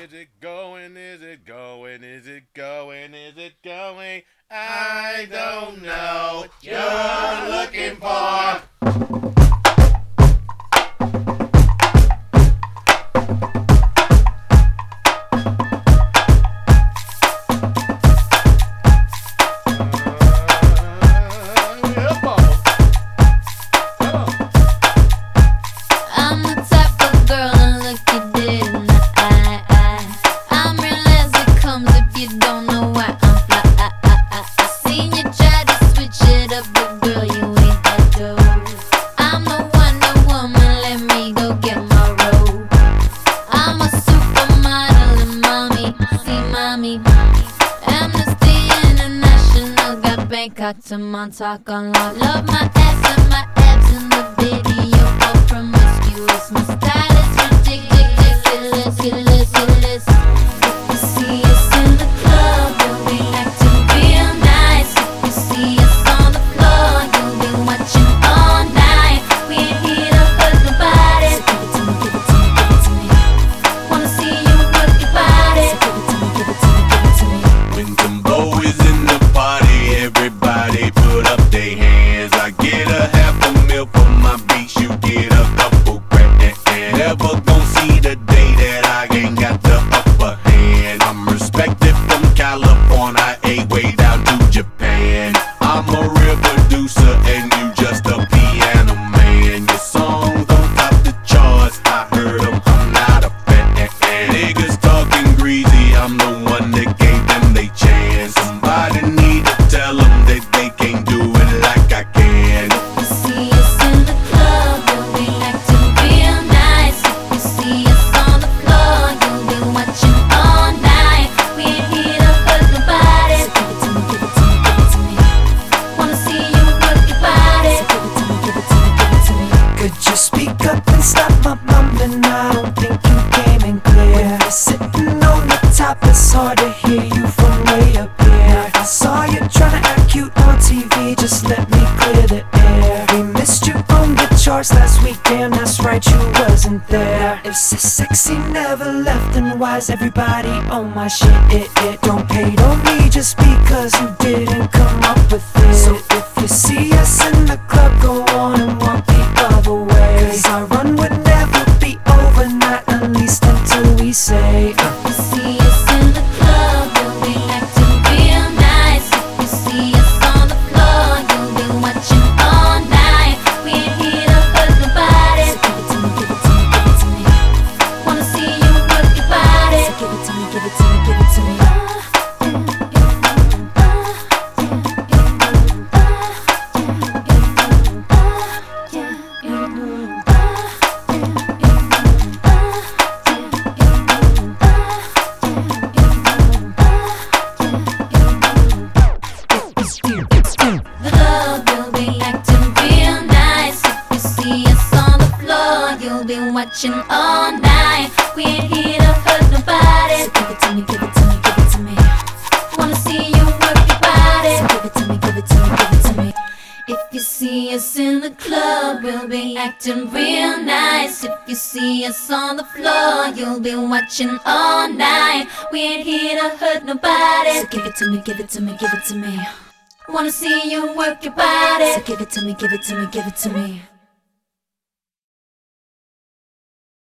Is it going? Is it going? Is it going? Is it going? I don't know what you're looking for. Bangkok to Montauk on love. Love my ass and my abs in the video. All promiscuous. My style is ridiculous. Ridiculous. If you see us in the club, you'll be acting real nice. If you see us on the floor, you'll be watching all night. We ain't here to hurt nobody. So give it to me, give it to me, give it to me. Wanna see you work your body. So give it to me, give it to me, give it to me. When Timbo is in the party, everybody put up their hands. I get a half a meal for my beats, you get a couple grand. Never gon' see the day that I ain't got the upper hand. I'm respected from California, way down to Japan. I'm a real producer and you just a piano man. Your songs don't top the charts, I heard them, I'm not a fan. Niggas talking greasy, I'm the one that gave them they chance. Somebody need to tell them that they can't do it like I can. If you see us in the club, you'll be acting real nice. If you see us on the floor, you'll be watching all night. We ain't here to hurt nobody. So give it to me, give it to me, give it to me. Wanna see you work your body. So give it to me, give it to me, give it to me. Could you speak up and stop my mumbling? I don't think you came in clear. When you're sitting on the top, it's hard to hear you from way up here. I saw you trying to act cute on TV, just let me clear the air. We missed you on the charts last weekend, that's right, you wasn't there. If so sexy never left, then why's everybody on my shit? Don't hate on me just because you didn't come up with it. So if you see us in the club, go on and walk the other way. Cause our run would never be over, not at least until we say If you see us in the club, you'll be acting real nice. If you see us on the floor, you'll be watching all night. We ain't here to hurt nobody. So give it to me, give it to me, give it to me. Wanna see you work your body. So give it to me, give it to me, give it to me. The club, you'll be acting real nice. If you see us on the floor, you'll be watching all night. We ain't here to hurt nobody. So give it to me, give it to me, give it to me. Wanna see you work your body. So give it to me, give it to me, give it to me. If you see us in the club, we'll be acting real nice. If you see us on the floor, you'll be watching all night. We ain't here to hurt nobody. So give it to me, give it to me, give it to me. Wanna see you work your body. So give it to me, give it to me, give it to me.